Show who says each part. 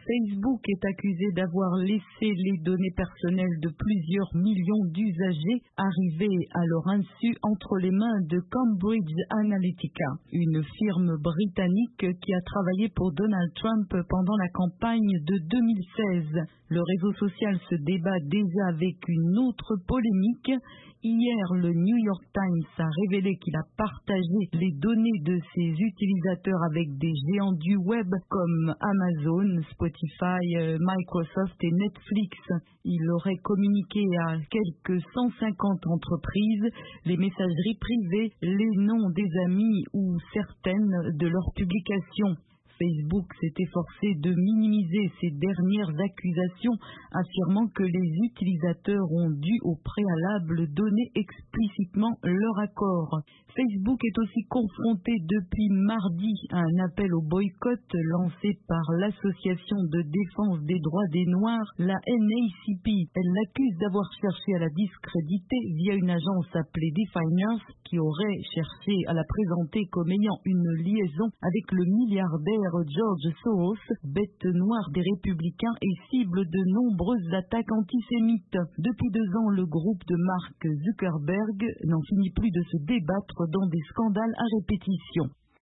Speaker 1: Facebook est accusé d'avoir laissé les données personnelles de plusieurs millions d'usagers arriver à leur insu entre les mains de Cambridge Analytica, une firme britannique qui a travaillé pour Donald Trump pendant la campagne de 2016. Le réseau social se débat déjà avec une autre polémique. Hier, le New York Times a révélé qu'il a partagé les données de ses utilisateurs avec des géants du web comme Amazon, Spotify, Microsoft et Netflix. Il aurait communiqué à quelques 150 entreprises les messageries privées, les noms des amis ou certaines de leurs publications. Facebook s'est efforcé de minimiser ces dernières accusations, affirmant que les utilisateurs ont dû au préalable donner explicitement leur accord. Facebook est aussi confronté depuis mardi à un appel au boycott lancé par l'Association de défense des droits des Noirs, la NAACP. Elle l'accuse d'avoir cherché à la discréditer via une agence appelée Definers qui aurait cherché à la présenter comme ayant une liaison avec le milliardaire George Soros, bête noire des républicains et cible de nombreuses attaques antisémites. Depuis 2 ans, le groupe de Mark Zuckerberg n'en finit plus de se débattre dans des scandales à répétition.